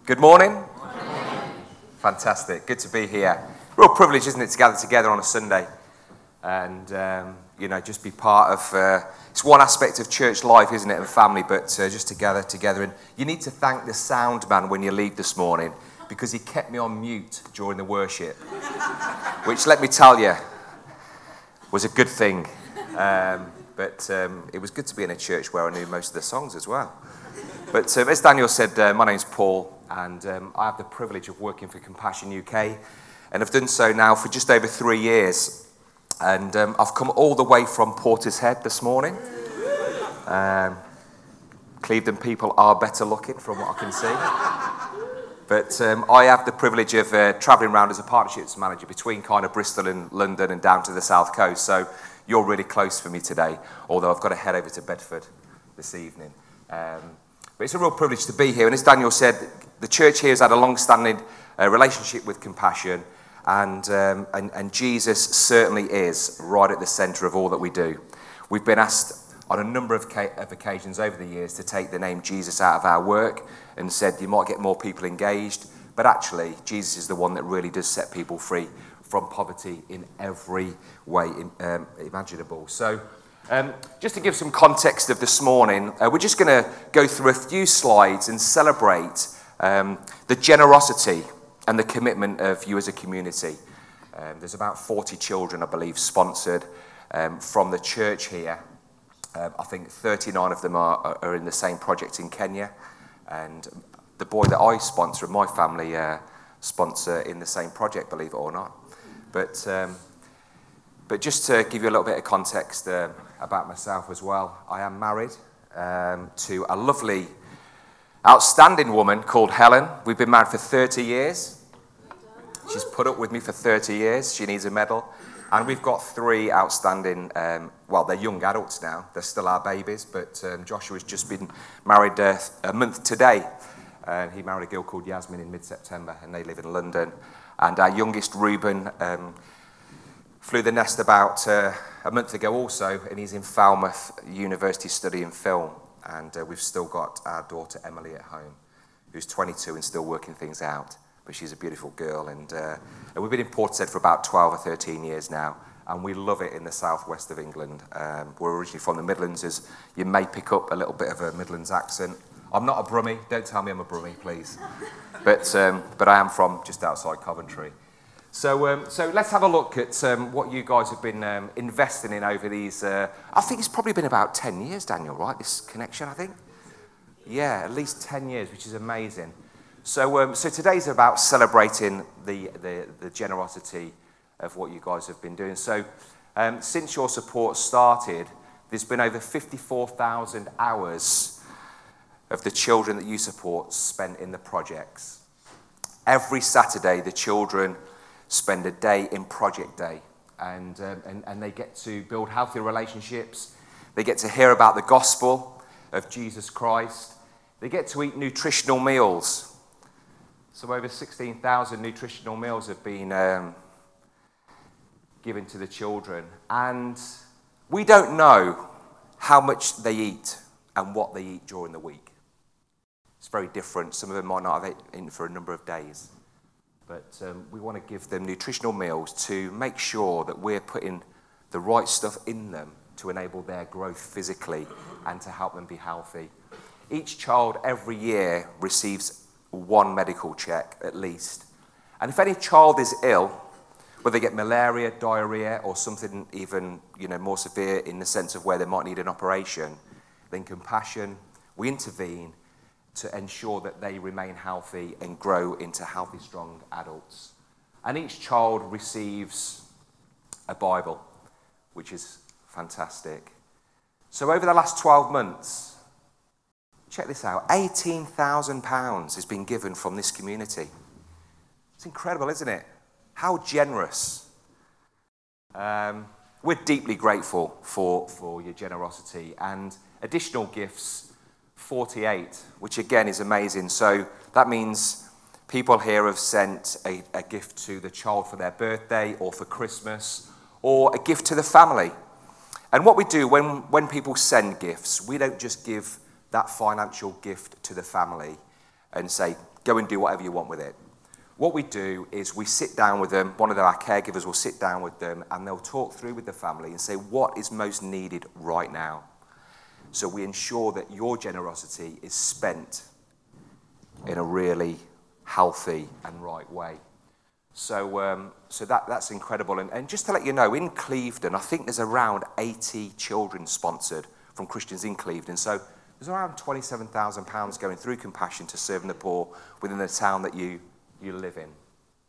Good morning. Fantastic. Good to be here. Real privilege, isn't it, to gather together on a Sunday and, just be part of, it's one aspect of church life, isn't it, and family, but just to gather together. And you need to thank the sound man when you leave this morning because he kept me on mute during the worship, which, let me tell you, was a good thing. But it was good to be in a church where I knew most of the songs as well. But as Daniel said, my name's Paul, and I have the privilege of working for Compassion UK, and I've done so now for just over 3 years. And I've come all the way from Portishead this morning. Clevedon people are better looking from what I can see. But I have the privilege of travelling around as a partnerships manager between kind of Bristol and London and down to the south coast. So you're really close for me today, although I've got to head over to Bedford this evening. But it's a real privilege to be here. And as Daniel said, the church here has had a long-standing relationship with Compassion, and Jesus certainly is right at the centre of all that we do. We've been asked on a number of occasions over the years to take the name Jesus out of our work and said you might get more people engaged, but actually Jesus is the one that really does set people free from poverty in every way imaginable. So just to give some context of this morning, we're just going to go through a few slides and celebrate the generosity and the commitment of you as a community. There's about 40 children, I believe, sponsored from the church here. I think 39 of them are in the same project in Kenya. And the boy that I sponsor and my family sponsor in the same project, believe it or not. But just to give you a little bit of context about myself as well, I am married to a lovely, outstanding woman called Helen. We've been married for 30 years. She's put up with me for 30 years. She needs a medal. And we've got 3 outstanding, they're young adults now. They're still our babies, but Joshua's just been married a month today. And he married a girl called Yasmin in mid-September, and they live in London. And our youngest, Reuben, flew the nest about a month ago also, and he's in Falmouth University studying film. And we've still got our daughter Emily at home, who's 22 and still working things out. But she's a beautiful girl. And we've been in Portishead for about 12 or 13 years now, and we love it in the southwest of England. We're originally from the Midlands, as you may pick up a little bit of a Midlands accent. I'm not a Brummie. Don't tell me I'm a Brummie, please. But I am from just outside Coventry. So let's have a look at what you guys have been investing in over these, I think it's probably been about 10 years, Daniel, right, this connection, I think? Yeah, at least 10 years, which is amazing. So today's about celebrating the generosity of what you guys have been doing. So since your support started, there's been over 54,000 hours of the children that you support spent in the projects. Every Saturday, the children spend a day in Project Day, and they get to build healthy relationships. They get to hear about the gospel of Jesus Christ. They get to eat nutritional meals. So over 16,000 nutritional meals have been given to the children. And we don't know how much they eat and what they eat during the week. It's very different. Some of them might not have eaten for a number of days. But we want to give them nutritional meals to make sure that we're putting the right stuff in them to enable their growth physically and to help them be healthy. Each child every year receives 1 medical check at least. And if any child is ill, whether they get malaria, diarrhea, or something even more severe in the sense of where they might need an operation, then Compassion, we intervene to ensure that they remain healthy and grow into healthy, strong adults. And each child receives a Bible, which is fantastic. So over the last 12 months, check this out, £18,000 has been given from this community. It's incredible, isn't it? How generous. We're deeply grateful for your generosity, and additional gifts, 48, which again is amazing. So that means people here have sent a gift to the child for their birthday or for Christmas, or a gift to the family. And what we do when people send gifts, we don't just give that financial gift to the family and say, go and do whatever you want with it. What we do is we sit down with them, one of our caregivers will sit down with them, and they'll talk through with the family and say what is most needed right now. So we ensure that your generosity is spent in a really healthy and right way. So that's incredible. And just to let you know, in Clevedon, I think there's around 80 children sponsored from Christians in Clevedon. So there's around £27,000 going through Compassion to serving the poor within the town that you live in.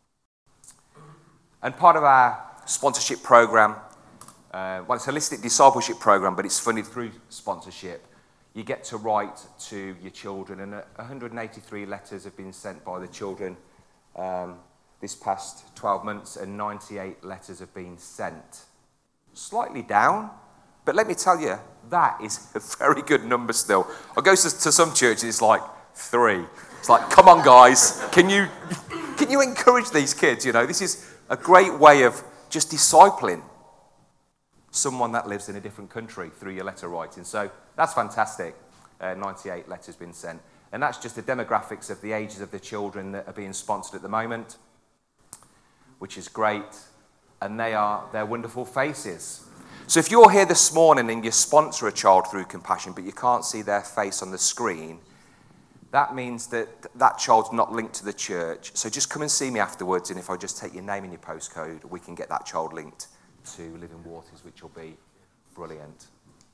And part of our sponsorship program, it's a holistic discipleship program, but it's funded through sponsorship. You get to write to your children, and 183 letters have been sent by the children this past 12 months, and 98 letters have been sent. Slightly down, but let me tell you, that is a very good number still. I go to some churches, it's like 3. It's like, come on, guys, can you encourage these kids? You know, this is a great way of just discipling someone that lives in a different country through your letter writing. So that's fantastic. 98 letters been sent. And that's just the demographics of the ages of the children that are being sponsored at the moment, which is great. And they're wonderful faces. So if you're here this morning and you sponsor a child through Compassion, but you can't see their face on the screen, that means that that child's not linked to the church. So just come and see me afterwards, and if I just take your name and your postcode, we can get that child linked to Living Waters, which will be brilliant.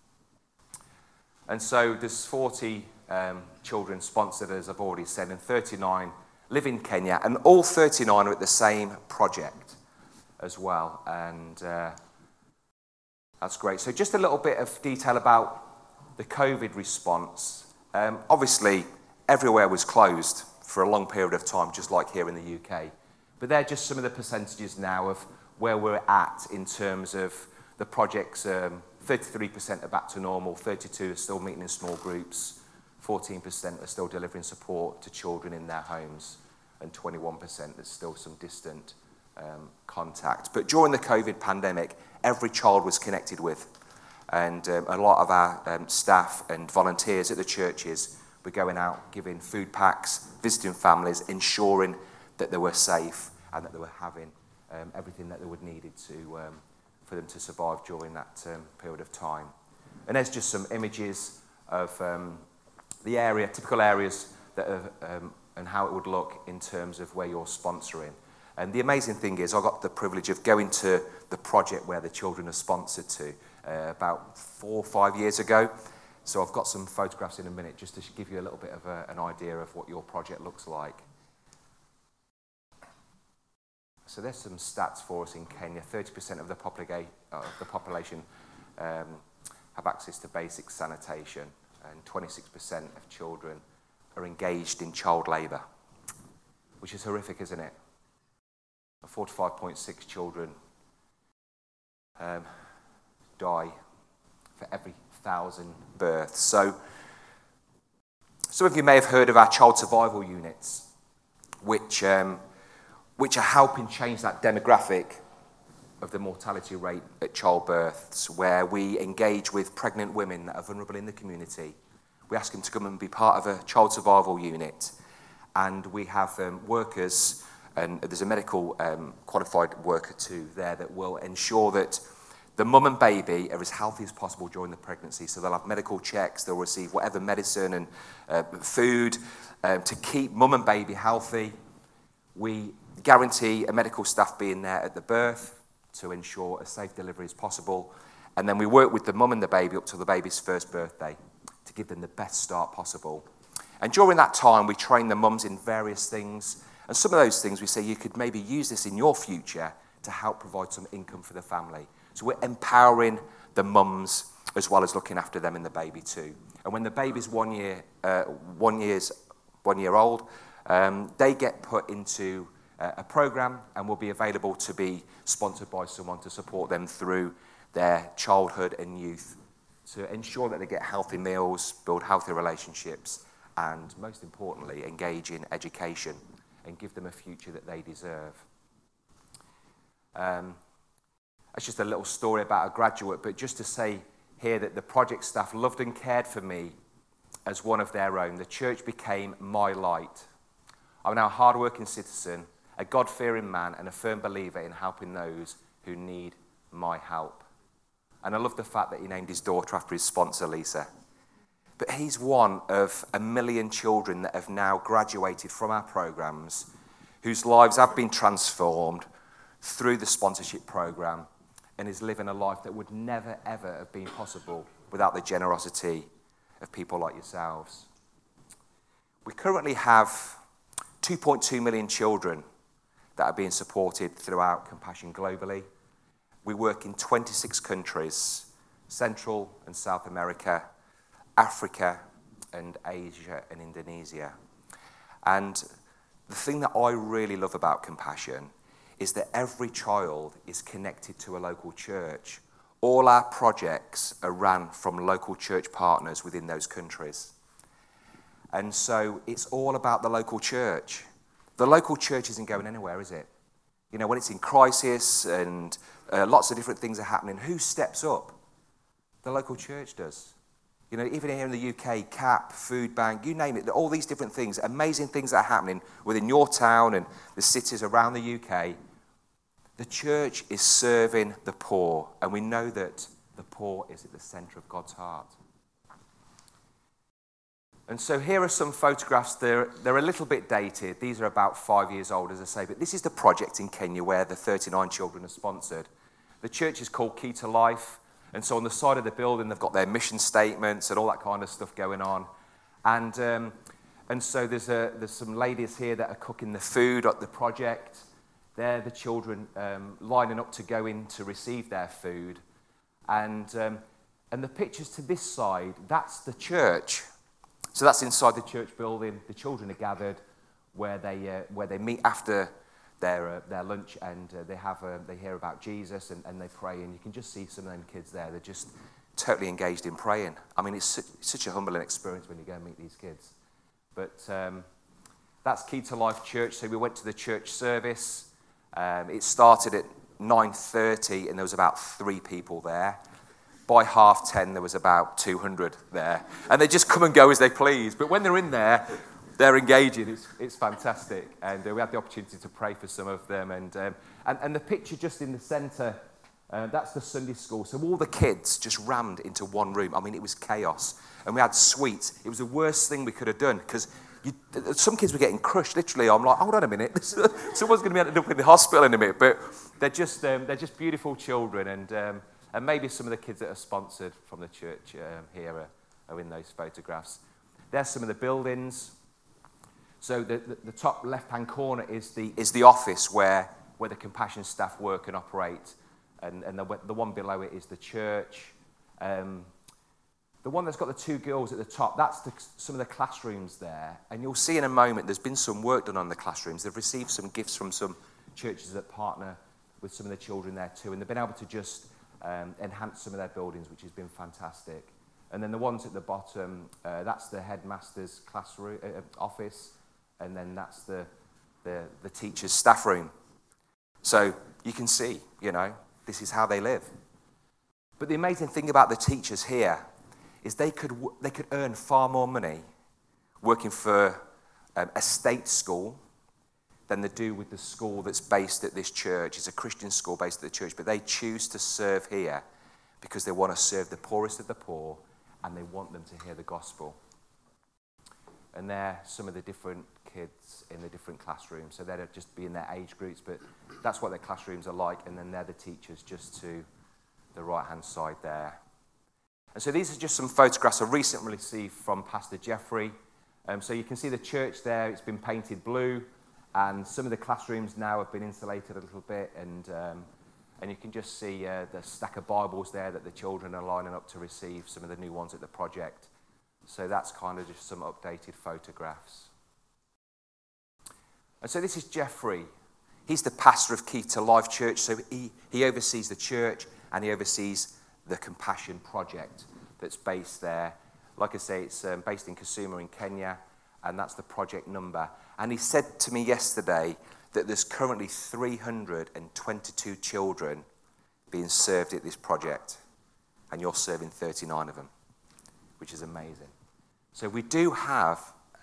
And so there's 40 children sponsored, as I've already said, and 39 live in Kenya, and all 39 are at the same project as well, and that's great. So just a little bit of detail about the COVID response. Obviously, everywhere was closed for a long period of time, just like here in the UK. But they're just some of the percentages now of where we're at in terms of the projects. 33% are back to normal, 32% are still meeting in small groups, 14% are still delivering support to children in their homes, and 21% there's still some distant contact. But during the COVID pandemic, every child was connected with, and a lot of our staff and volunteers at the churches were going out, giving food packs, visiting families, ensuring that they were safe and that they were having everything that they would needed to for them to survive during that period of time. And there's just some images of the area, typical areas that are, and how it would look in terms of where you're sponsoring. And the amazing thing is, I got the privilege of going to the project where the children are sponsored to about 4 or 5 years ago. So I've got some photographs in a minute just to give you a little bit of an idea of what your project looks like. So there's some stats for us in Kenya. 30% of the population have access to basic sanitation, and 26% of children are engaged in child labour, which is horrific, isn't it? 45.6 children die for every 1,000 births. So some of you may have heard of our child survival units, which are helping change that demographic of the mortality rate at childbirths, where we engage with pregnant women that are vulnerable in the community. We ask them to come and be part of a child survival unit, and we have workers, and there's a medical qualified worker too there that will ensure that the mum and baby are as healthy as possible during the pregnancy. So they'll have medical checks, they'll receive whatever medicine and food to keep mum and baby healthy. We guarantee a medical staff being there at the birth to ensure a safe delivery as possible. And then we work with the mum and the baby up to the baby's first birthday to give them the best start possible. And during that time, we train the mums in various things. And some of those things we say, you could maybe use this in your future to help provide some income for the family. So we're empowering the mums as well as looking after them and the baby too. And when the baby's 1 year old, they get put into a program and will be available to be sponsored by someone to support them through their childhood and youth, to ensure that they get healthy meals, build healthy relationships, and most importantly, engage in education and give them a future that they deserve. That's just a little story about a graduate, but just to say here that the project staff loved and cared for me as one of their own. The church became my light. I'm now a hard-working citizen, a God-fearing man, and a firm believer in helping those who need my help. And I love the fact that he named his daughter after his sponsor, Lisa. But he's one of 1 million children that have now graduated from our programs, whose lives have been transformed through the sponsorship program, and is living a life that would never, ever have been possible without the generosity of people like yourselves. We currently have 2.2 million children that are being supported throughout Compassion globally. We work in 26 countries, Central and South America, Africa and Asia and Indonesia. And the thing that I really love about Compassion is that every child is connected to a local church. All our projects are run from local church partners within those countries. And so it's all about the local church. The local church isn't going anywhere, is it? You know, when it's in crisis and lots of different things are happening, who steps up? The local church does. You know, even here in the UK, CAP, Food Bank, you name it, all these different things, amazing things that are happening within your town and the cities around the UK. The church is serving the poor, and we know that the poor is at the centre of God's heart. And so here are some photographs. They're a little bit dated. These are about 5 years old, as I say, but this is the project in Kenya where the 39 children are sponsored. The church is called Key to Life. And so on the side of the building, they've got their mission statements and all that kind of stuff going on. And so there's some ladies here that are cooking the food at the project. They're the children lining up to go in to receive their food. And the pictures to this side, that's the church. So that's inside the church building. The children are gathered where they meet after their lunch, and they hear about Jesus and they pray, and you can just see some of them kids there. They're just totally engaged in praying. I mean, it's such a humbling experience when you go and meet these kids. But that's Key to Life Church. So we went to the church service. It started at 9:30, and there was about 3 people there. By 10:30, there was about 200 there, and they just come and go as they please. But when they're in there, they're engaging. It's fantastic, and we had the opportunity to pray for some of them. And the picture just in the centre, that's the Sunday school. So all the kids just rammed into one room. I mean, it was chaos, and we had sweets. It was the worst thing we could have done because some kids were getting crushed. Literally, I'm like, hold on a minute, someone's going to be ended up in the hospital in a minute. But they're just beautiful children, and maybe some of the kids that are sponsored from the church here are in those photographs. There's some of the buildings. So the top left-hand corner is the office where the Compassion staff work and operate, and the one below it is the church. The one that's got the 2 girls at the top, that's some of the classrooms there. And you'll see in a moment there's been some work done on the classrooms. They've received some gifts from some churches that partner with some of the children there too, and they've been able to just enhance some of their buildings, which has been fantastic. And then the ones at the bottom, that's the headmaster's classroom office. And then that's the teacher's staff room. So you can see, you know, this is how they live. But the amazing thing about the teachers here is they could earn far more money working for a state school than they do with the school that's based at this church. It's a Christian school based at the church, but they choose to serve here because they want to serve the poorest of the poor, and they want them to hear the gospel. And they're some of the different kids in the different classrooms. So they'd just be in their age groups, but that's what their classrooms are like. And then they're the teachers just to the right-hand side there. And so these are just some photographs I recently received from Pastor Jeffrey. So you can see the church there. It's been painted blue. And some of the classrooms now have been insulated a little bit. And you can just see the stack of Bibles there that the children are lining up to receive some of the new ones at the project. So that's kind of just some updated photographs. And so this is Jeffrey. He's the pastor of Key to Life Church. So he oversees the church and he oversees the Compassion Project that's based there. Like I say, it's based in Kisumu in Kenya, and that's the project number. And he said to me yesterday that there's currently 322 children being served at this project, and you're serving 39 of them, which is amazing. So we do have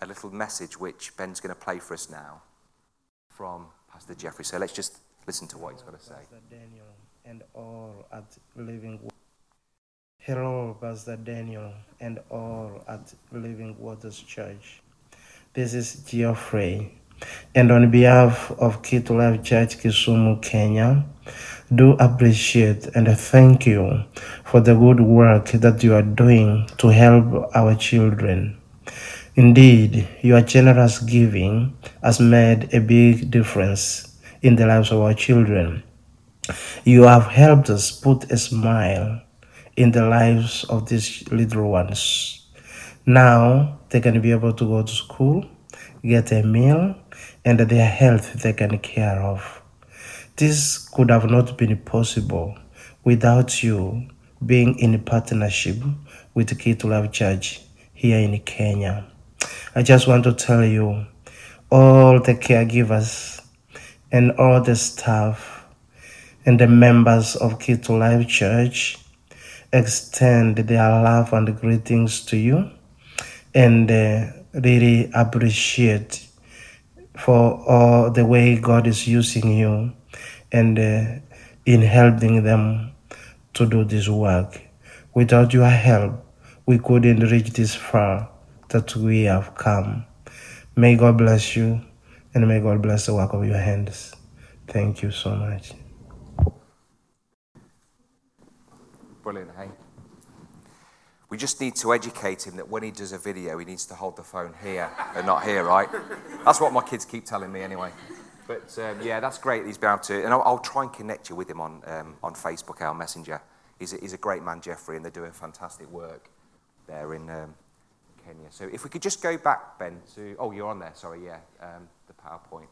a little message which Ben's going to play for us now from Pastor Jeffrey. So let's just listen to what he's got to say. Pastor Daniel and all at Living. Hello, Pastor Daniel and all at Living Waters Church. This is Geoffrey, and on behalf of Key to Life Church Kisumu, Kenya, do appreciate and thank you for the good work that you are doing to help our children. Indeed, your generous giving has made a big difference in the lives of our children. You have helped us put a smile in the lives of these little ones. Now they can be able to go to school, get a meal, and their health taken care of. This could have not been possible without you being in partnership with Key to Life Church here in Kenya. I just want to tell you, all the caregivers and all the staff and the members of Key to Life Church extend their love and greetings to you, and really appreciate for all the way God is using you and in helping them to do this work. Without your help, we couldn't reach this far that we have come. May God bless you, and may God bless the work of your hands. Thank you so much. Brilliant, hey? We just need to educate him that when he does a video, he needs to hold the phone here and not here, right? That's what my kids keep telling me anyway. But yeah, that's great. He's been able to, and I'll try and connect you with him on Facebook, our messenger. He's a great man, Jeffrey, and they're doing fantastic work there in Kenya. So if we could just go back, Ben, to, oh, you're on there, sorry, yeah, the PowerPoint.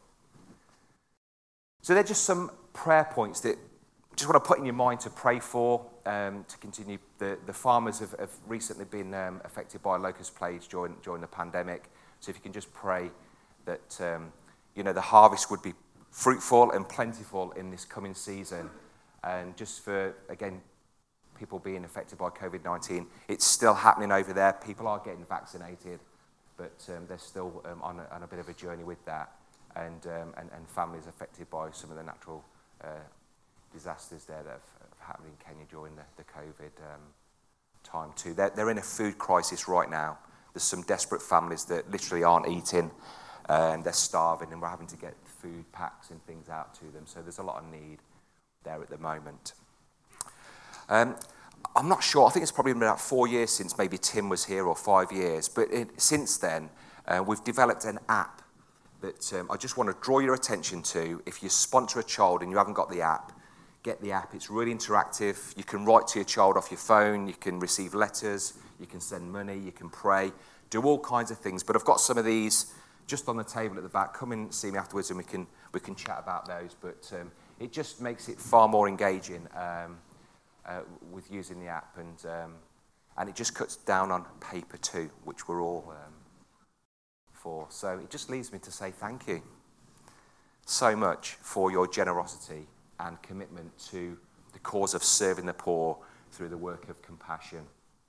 So they're just some prayer points that just want to put in your mind to pray for, to continue. The farmers have recently been affected by locust plagues during the pandemic. So if you can just pray that the harvest would be fruitful and plentiful in this coming season, and just for again people being affected by COVID-19, it's still happening over there. People are getting vaccinated, but they're still on a bit of a journey with that, and families affected by some of the natural disasters there that have happened in Kenya during the COVID time too. They're in a food crisis right now. There's some desperate families that literally aren't eating, and they're starving, and we're having to get food packs and things out to them. So there's a lot of need there at the moment. I'm not sure. I think it's probably been about 4 years since maybe Tim was here, or 5 years. But since then, we've developed an app that I just want to draw your attention to. If you sponsor a child and you haven't got the app, get the app. It's really interactive. You can write to your child off your phone. You can receive letters. You can send money. You can pray. Do all kinds of things. But I've got some of these just on the table at the back. Come and see me afterwards, and we can chat about those. But it just makes it far more engaging with using the app, and it just cuts down on paper too, which we're all for. So it just leaves me to say thank you so much for your generosity and commitment to the cause of serving the poor through the work of compassion.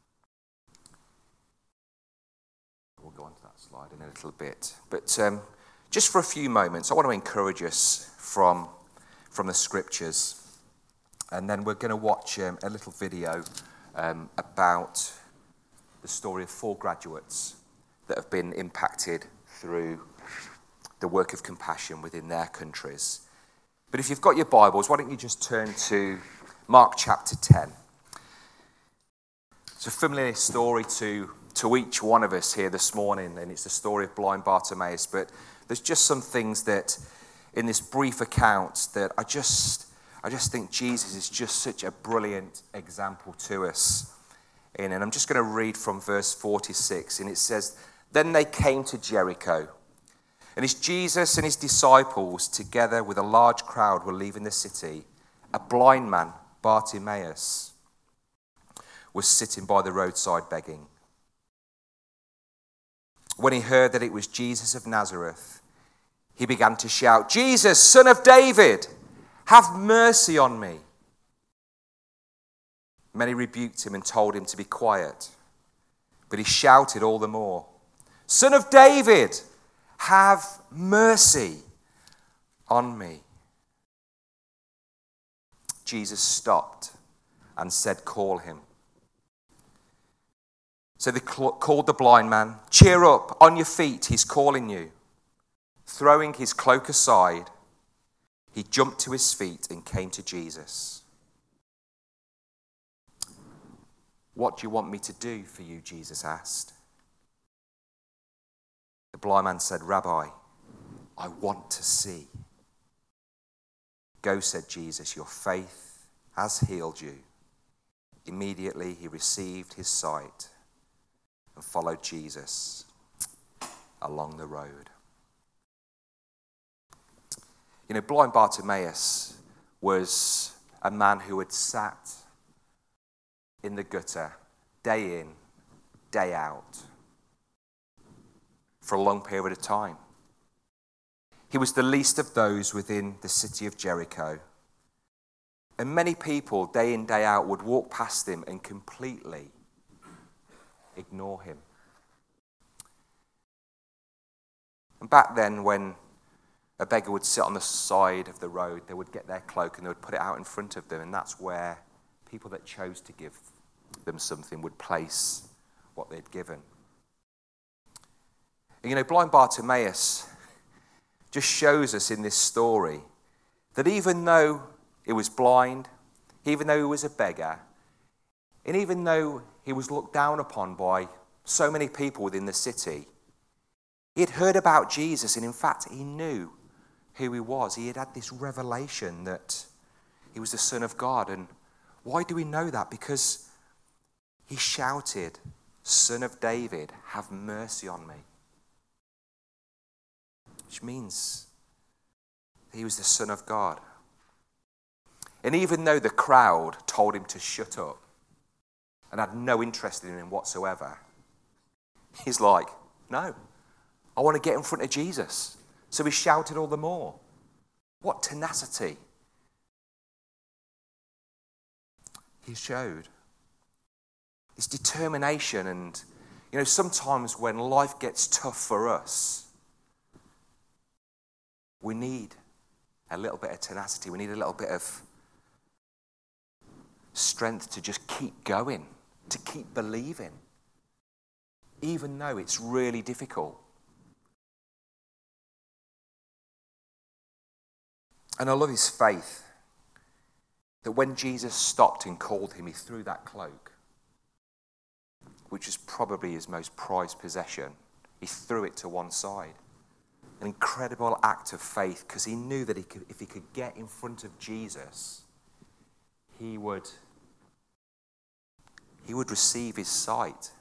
We'll go on to that slide in a little bit. But just for a few moments, I want to encourage us from the scriptures. And then we're going to watch a little video about the story of 4 graduates that have been impacted through the work of compassion within their countries. But if you've got your Bibles, why don't you just turn to Mark chapter 10. It's a familiar story to each one of us here this morning, and it's the story of blind Bartimaeus. But there's just some things that in this brief account that I just think Jesus is just such a brilliant example to us in. And I'm just going to read from verse 46, and it says, "Then they came to Jericho. And as Jesus and his disciples, together with a large crowd, were leaving the city, a blind man, Bartimaeus, was sitting by the roadside begging. When he heard that it was Jesus of Nazareth, he began to shout, 'Jesus, Son of David, have mercy on me.' Many rebuked him and told him to be quiet, but he shouted all the more, Son of David, have mercy on me." Jesus stopped and said, "Call him." So they called the blind man. "Cheer up, on your feet, he's calling you." Throwing his cloak aside, he jumped to his feet and came to Jesus. "What do you want me to do for you?" Jesus asked. The blind man said, "Rabbi, I want to see." "Go," said Jesus, "your faith has healed you." Immediately he received his sight and followed Jesus along the road. You know, blind Bartimaeus was a man who had sat in the gutter day in, day out for a long period of time. He was the least of those within the city of Jericho. And many people, day in, day out, would walk past him and completely ignore him. And back then, when a beggar would sit on the side of the road, they would get their cloak and they would put it out in front of them, and that's where people that chose to give them something would place what they'd given. And you know, blind Bartimaeus just shows us in this story that even though he was blind, even though he was a beggar, and even though he was looked down upon by so many people within the city, he had heard about Jesus, and in fact, he knew who he was. He had had this revelation that he was the Son of God. And why do we know that? Because he shouted, "Son of David, have mercy on me." Which means he was the Son of God. And even though the crowd told him to shut up and had no interest in him whatsoever, he's like, "No, I want to get in front of Jesus." So he shouted all the more. What tenacity he showed. His determination. And, you know, sometimes when life gets tough for us, we need a little bit of tenacity. We need a little bit of strength to just keep going, to keep believing, even though it's really difficult. And I love his faith, that when Jesus stopped and called him, he threw that cloak, which is probably his most prized possession. He threw it to one side. An incredible act of faith, because he knew that if he could get in front of Jesus, he would receive his sight.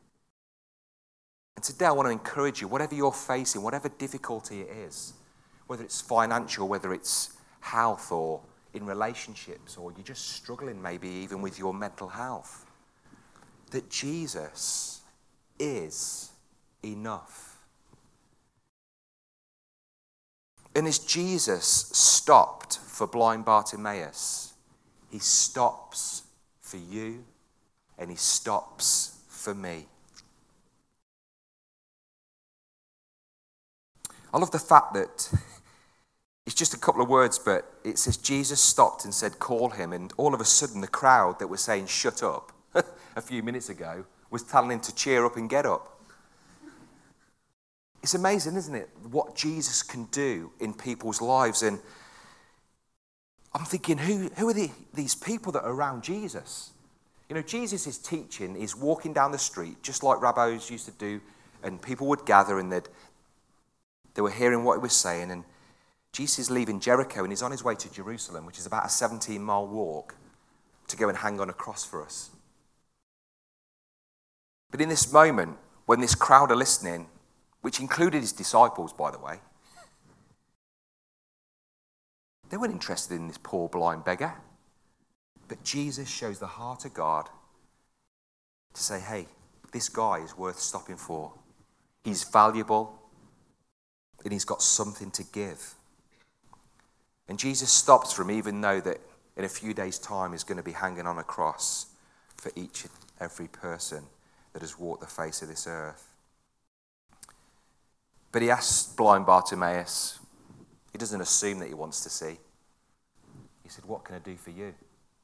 And today I want to encourage you, whatever you're facing, whatever difficulty it is, whether it's financial, whether it's health or in relationships, or you're just struggling maybe even with your mental health, that Jesus is enough. And as Jesus stopped for blind Bartimaeus, he stops for you and he stops for me. I love the fact that it's just a couple of words, but it says Jesus stopped and said, "Call him." And all of a sudden, the crowd that was saying, "Shut up," a few minutes ago, was telling him to cheer up and get up. It's amazing, isn't it, what Jesus can do in people's lives. And I'm thinking, who are these people that are around Jesus? You know, Jesus is teaching, he's walking down the street, just like rabbis used to do, and people would gather and they were hearing what he was saying. And Jesus is leaving Jericho and he's on his way to Jerusalem, which is about a 17-mile walk, to go and hang on a cross for us. But in this moment, when this crowd are listening, which included his disciples, by the way, they weren't interested in this poor blind beggar. But Jesus shows the heart of God to say, hey, this guy is worth stopping for. He's valuable and he's got something to give. And Jesus stops for him, even though that in a few days' time he's going to be hanging on a cross for each and every person that has walked the face of this earth. But he asks blind Bartimaeus, he doesn't assume that he wants to see. He said, what can I do for you?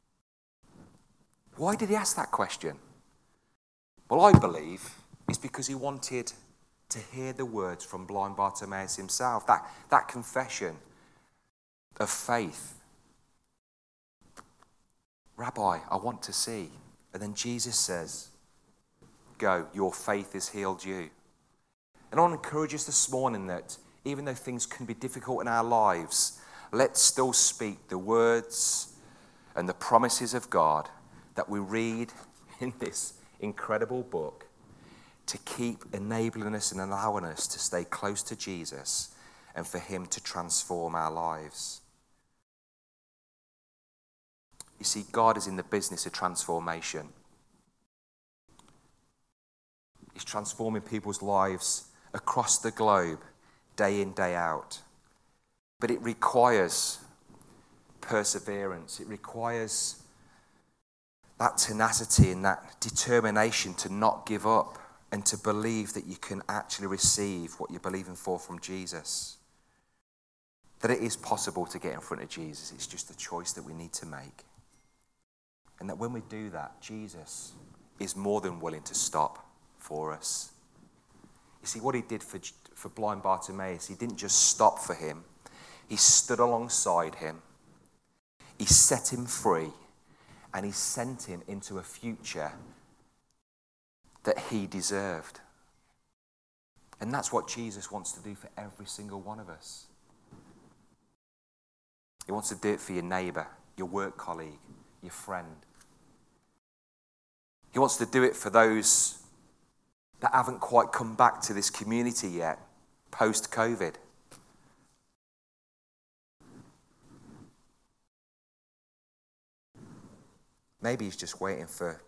Why did he ask that question? Well, I believe it's because he wanted to hear the words from blind Bartimaeus himself, that confession of faith. Rabbi, I want to see. And then Jesus says, go, your faith has healed you. And I want to encourage us this morning that even though things can be difficult in our lives, let's still speak the words and the promises of God that we read in this incredible book to keep enabling us and allowing us to stay close to Jesus and for him to transform our lives. You see, God is in the business of transformation. He's transforming people's lives across the globe, day in, day out. But it requires perseverance. It requires that tenacity and that determination to not give up and to believe that you can actually receive what you're believing for from Jesus. That it is possible to get in front of Jesus. It's just a choice that we need to make. And that when we do that, Jesus is more than willing to stop for us. You see, what he did for blind Bartimaeus, he didn't just stop for him. He stood alongside him. He set him free. And he sent him into a future that he deserved. And that's what Jesus wants to do for every single one of us. He wants to do it for your neighbour, your work colleague, your friend. He wants to do it for those that haven't quite come back to this community yet, post-COVID. Maybe he's just waiting for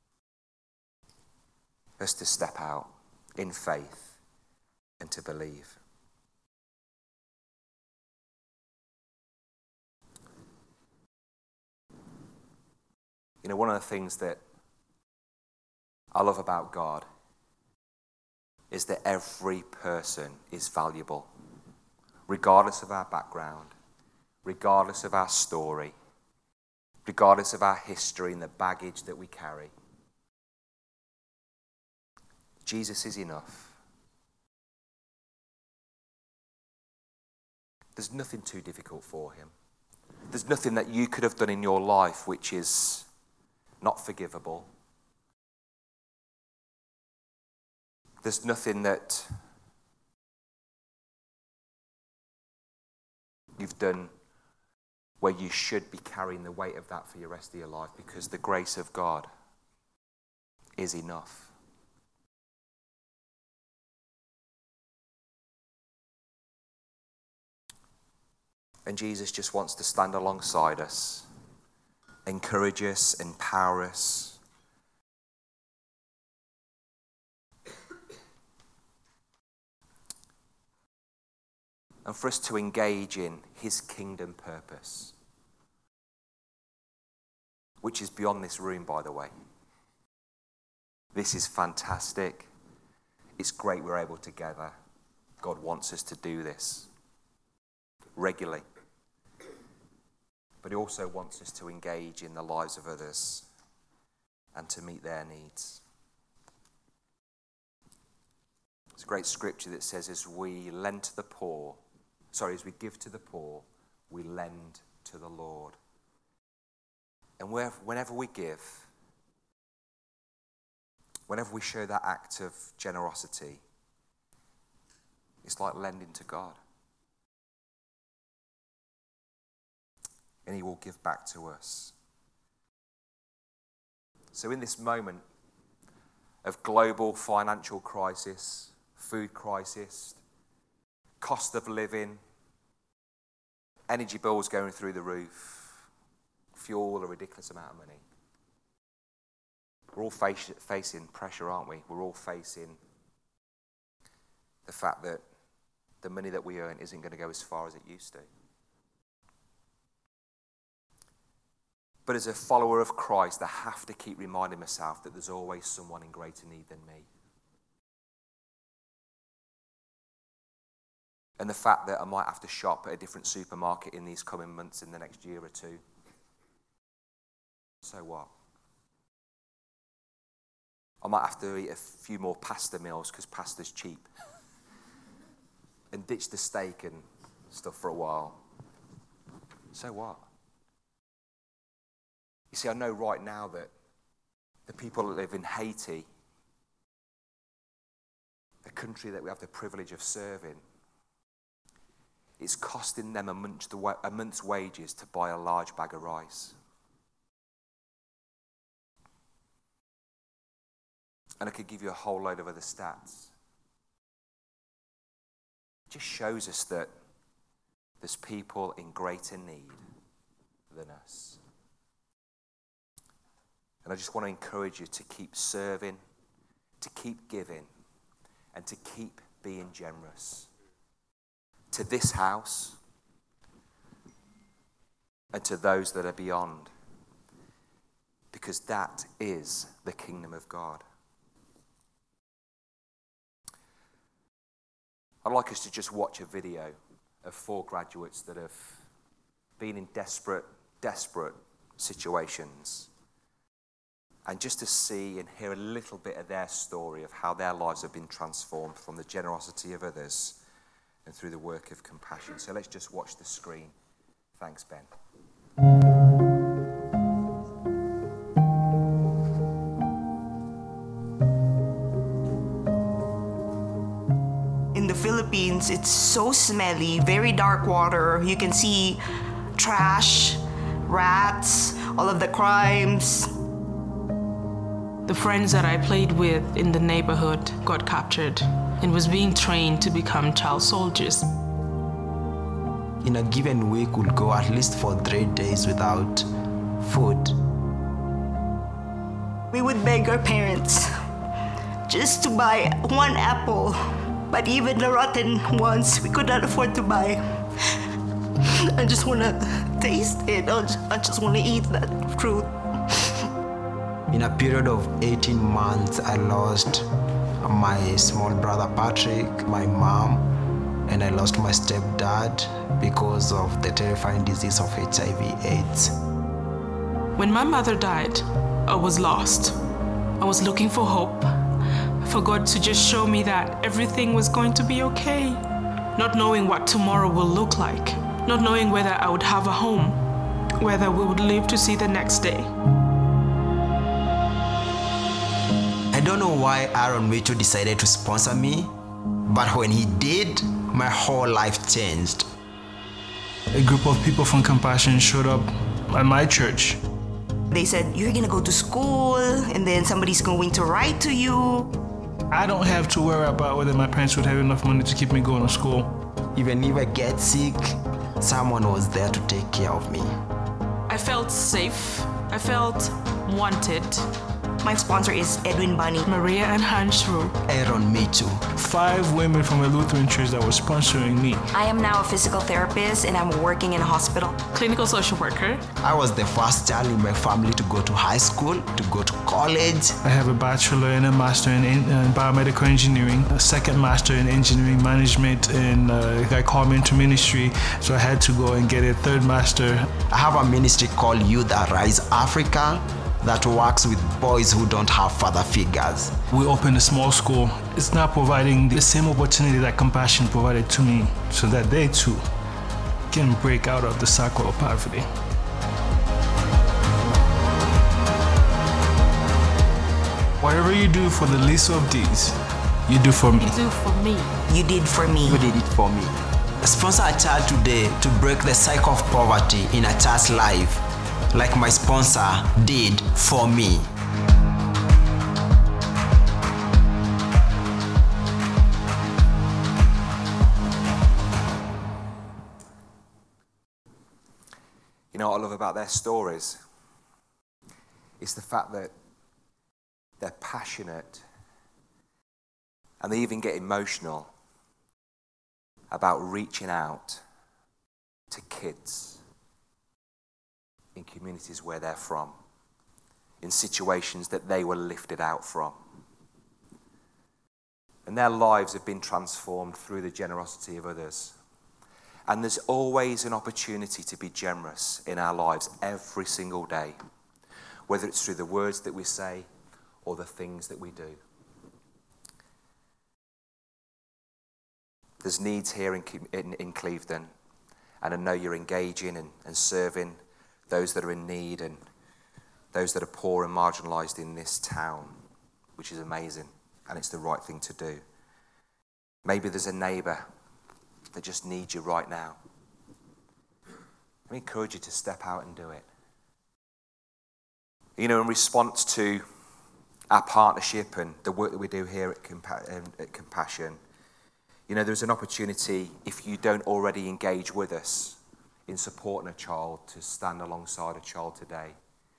us to step out in faith and to believe. You know, one of the things that I love about God is that every person is valuable, regardless of our background, regardless of our story, regardless of our history and the baggage that we carry. Jesus is enough. There's nothing too difficult for him. There's nothing that you could have done in your life which is not forgivable. There's nothing that you've done where you should be carrying the weight of that for your rest of your life, because the grace of God is enough. And Jesus just wants to stand alongside us, encourage us, empower us. And for us to engage in his kingdom purpose, which is beyond this room, by the way. This is fantastic. It's great we're able to gather. God wants us to do this regularly. But he also wants us to engage in the lives of others and to meet their needs. It's a great scripture that says, as we give to the poor, we lend to the Lord. And whenever we give, whenever we show that act of generosity, it's like lending to God. And he will give back to us. So in this moment of global financial crisis, food crisis, cost of living, energy bills going through the roof, fuel a ridiculous amount of money. We're all facing pressure, aren't we? We're all facing the fact that the money that we earn isn't going to go as far as it used to. But as a follower of Christ, I have to keep reminding myself that there's always someone in greater need than me. And the fact that I might have to shop at a different supermarket in these coming months, in the next year or two. So what? I might have to eat a few more pasta meals because pasta's cheap. And ditch the steak and stuff for a while. So what? You see, I know right now that the people that live in Haiti, a country that we have the privilege of serving, it's costing them a month's wages to buy a large bag of rice. And I could give you a whole load of other stats. It just shows us that there's people in greater need than us. And I just want to encourage you to keep serving, to keep giving, and to keep being generous. To this house, and to those that are beyond. Because that is the kingdom of God. I'd like us to just watch a video of 4 graduates that have been in desperate situations. And just to see and hear a little bit of their story of how their lives have been transformed from the generosity of others and through the work of compassion. So let's just watch the screen. Thanks, Ben. In the Philippines, it's so smelly, very dark water. You can see trash, rats, all of the crimes. The friends that I played with in the neighborhood got captured and was being trained to become child soldiers. In a given week, we'll go at least for 3 days without food. We would beg our parents just to buy 1 apple, but even the rotten ones we could not afford to buy. I just want to taste it. I just want to eat that fruit. In a period of 18 months, I lost my small brother Patrick, my mom, and I lost my stepdad because of the terrifying disease of HIV/AIDS. When my mother died, I was lost. I was looking for hope, for God to just show me that everything was going to be okay. Not knowing what tomorrow will look like, not knowing whether I would have a home, whether we would live to see the next day. I don't know why Aaron Mitchell decided to sponsor me, but when he did, my whole life changed. A group of people from Compassion showed up at my church. They said, you're gonna go to school, and then somebody's going to write to you. I don't have to worry about whether my parents would have enough money to keep me going to school. Even if I get sick, someone was there to take care of me. I felt safe. I felt wanted. My sponsor is Edwin Bunny, Maria and Hans Rue, Aaron Mitchell. 5 women from a Lutheran church that was sponsoring me. I am now a physical therapist and I'm working in a hospital. clinical social worker. I was the first child in my family to go to high school, to go to college. I have a bachelor and a master in biomedical engineering, a second master in engineering management, and God called me into ministry, so I had to go and get a 3rd master. I have a ministry called Youth Arise Africa that works with boys who don't have father figures. We opened a small school. It's not providing the same opportunity that Compassion provided to me, so that they too can break out of the cycle of poverty. Whatever you do for the least of these, you do for me. You do for me. You did for me. You did it for me. Sponsor a child today to break the cycle of poverty in a child's life, like my sponsor did for me. You know what I love about their stories? It's the fact that they're passionate and they even get emotional about reaching out to kids in communities where they're from, in situations that they were lifted out from. And their lives have been transformed through the generosity of others. And there's always an opportunity to be generous in our lives every single day, whether it's through the words that we say or the things that we do. There's needs here in Clevedon, and I know you're engaging and serving those that are in need and those that are poor and marginalised in this town, which is amazing, and it's the right thing to do. Maybe there's a neighbour that just needs you right now. I encourage you to step out and do it. You know, in response to our partnership and the work that we do here at Compassion, you know, there's an opportunity, if you don't already engage with us in supporting a child, to stand alongside a child today.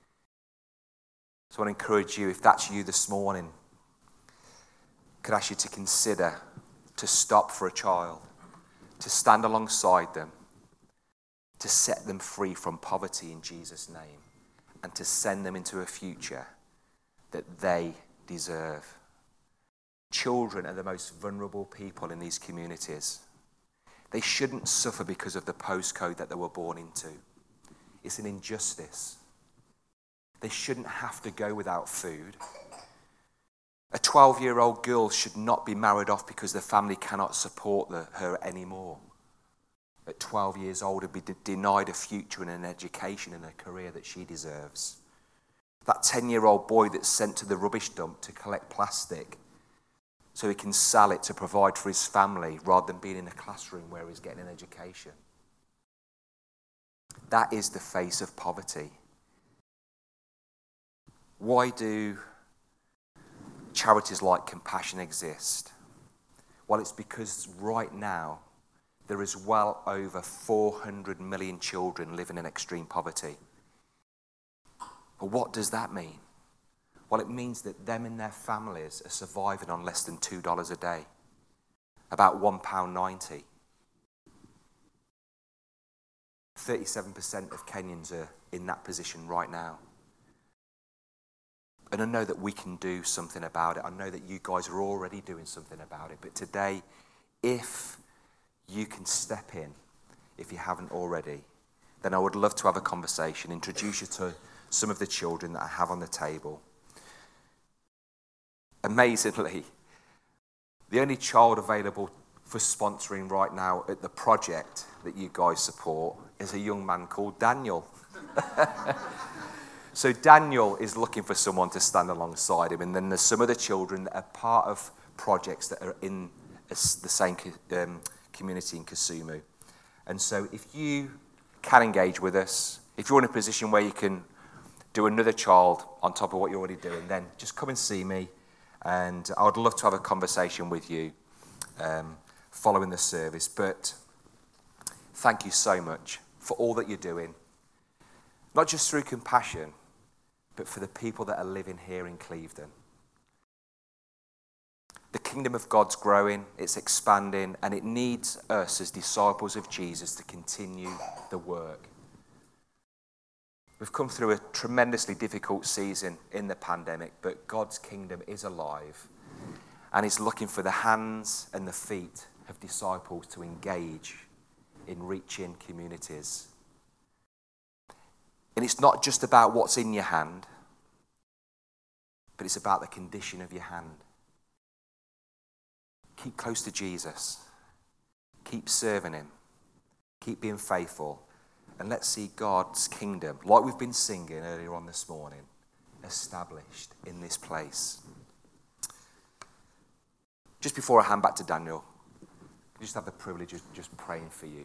So I want to encourage you, if that's you this morning, could I ask you to consider to stop for a child, to stand alongside them, to set them free from poverty in Jesus' name, and to send them into a future that they deserve. Children are the most vulnerable people in these communities. They shouldn't suffer because of the postcode that they were born into. It's an injustice. They shouldn't have to go without food. A 12-year-old girl should not be married off because the family cannot support her anymore. At 12 years old, and be denied a future and an education and a career that she deserves. That 10-year-old boy that's sent to the rubbish dump to collect plastic so he can sell it to provide for his family rather than being in a classroom where he's getting an education. That is the face of poverty. Why do charities like Compassion exist? Well, it's because right now there is well over 400 million children living in extreme poverty. But what does that mean? Well, it means that them and their families are surviving on less than $2 a day, about £1.90. 37% of Kenyans are in that position right now. And I know that we can do something about it. I know that you guys are already doing something about it. But today, if you can step in, if you haven't already, then I would love to have a conversation, introduce you to some of the children that I have on the table. Amazingly, the only child available for sponsoring right now at the project that you guys support is a young man called Daniel. So Daniel is looking for someone to stand alongside him, and then there's some other children that are part of projects that are in the same community in Kisumu. And so if you can engage with us, if you're in a position where you can do another child on top of what you're already doing, then just come and see me, and I would love to have a conversation with you following the service. But thank you so much for all that you're doing, not just through Compassion, but for the people that are living here in Clevedon. The kingdom of God's growing, it's expanding, and it needs us as disciples of Jesus to continue the work. We've come through a tremendously difficult season in the pandemic, but God's kingdom is alive, and He's looking for the hands and the feet of disciples to engage in reaching communities. And it's not just about what's in your hand, but it's about the condition of your hand. Keep close to Jesus. Keep serving Him. Keep being faithful. And let's see God's kingdom, like we've been singing earlier on this morning, established in this place. Just before I hand back to Daniel, I just have the privilege of just praying for you.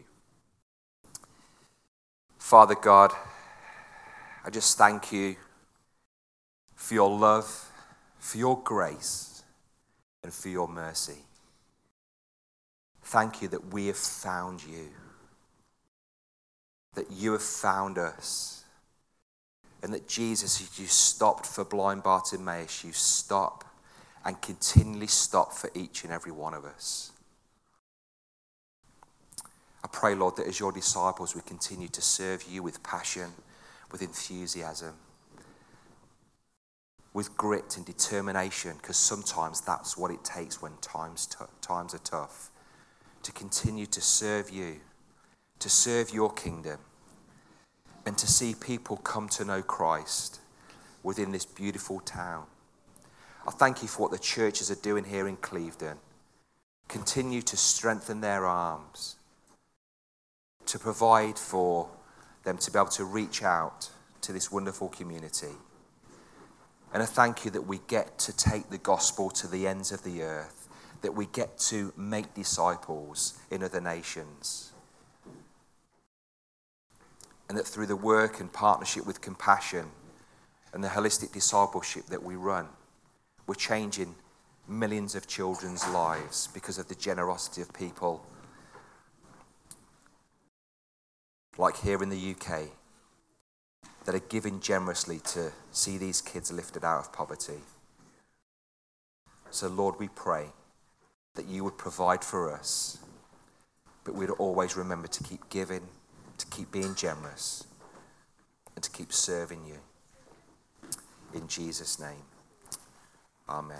Father God, I just thank you for your love, for your grace, and for your mercy. Thank you that we have found you, that you have found us, and that Jesus, you stopped for blind Bartimaeus, you stop and continually stop for each and every one of us. I pray, Lord, that as your disciples we continue to serve you with passion, with enthusiasm. with grit and determination, because sometimes that's what it takes when times are tough, to continue to serve you, to serve your kingdom, and to see people come to know Christ within this beautiful town. I thank you for what the churches are doing here in Clevedon. Continue to strengthen their arms, to provide for them to be able to reach out to this wonderful community. And I thank you that we get to take the gospel to the ends of the earth, that we get to make disciples in other nations. And that through the work and partnership with Compassion and the holistic discipleship that we run, we're changing millions of children's lives because of the generosity of people like here in the UK that are giving generously to see these kids lifted out of poverty. So Lord, we pray that you would provide for us, but we'd always remember to keep giving, to keep being generous, and to keep serving you. In Jesus' name, amen.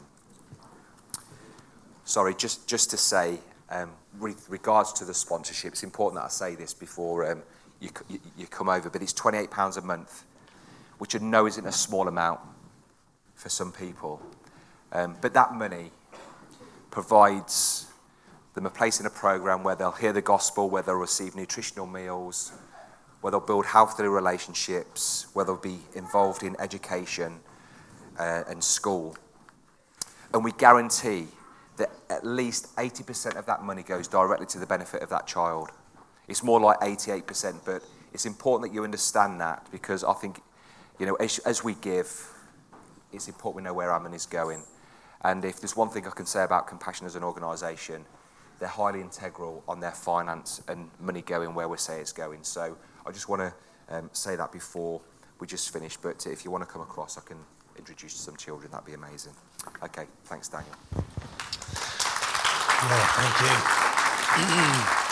Sorry, just to say, with regards to the sponsorship, it's important that I say this before you come over, but it's £28 a month, which I know isn't a small amount for some people. But that money provides them a place in a program where they'll hear the gospel, where they'll receive nutritional meals, where they'll build healthy relationships, where they'll be involved in education and school. And we guarantee that at least 80% of that money goes directly to the benefit of that child. It's more like 88%, but it's important that you understand that, because I think, as we give, it's important we know where our money's going. And if there's one thing I can say about Compassion as an organisation, they're highly integral on their finance and money going where we say it's going. So I just want to say that before we just finish. But if you want to come across, I can introduce you to some children. That'd be amazing. Okay, thanks, Daniel. Yeah, thank you.